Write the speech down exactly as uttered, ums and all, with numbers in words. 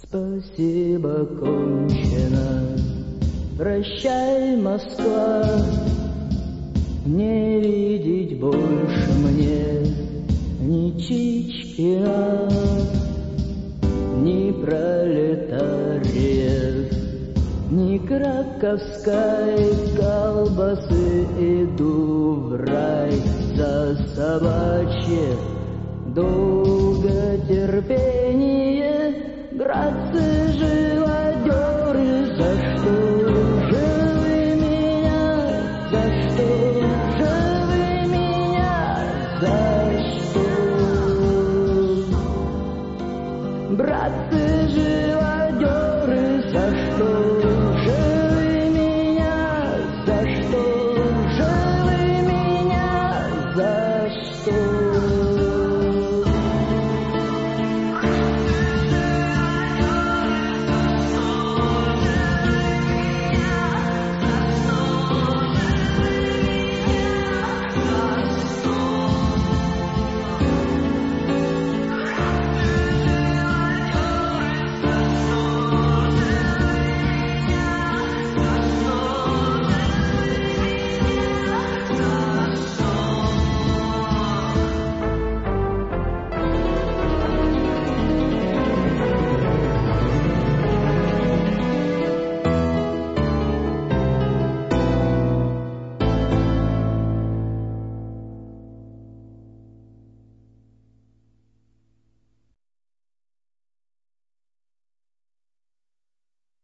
Спасибо, кончено. Прощай, Москва, не видеть больше мне ни Чичкина, ни пролетариев, ни краковской колбасы. Иду в рай за собачье долготерпение. Братцы, живодеры, за что же вы меня, за что же вы меня, за что? Братцы, живодеры, за что?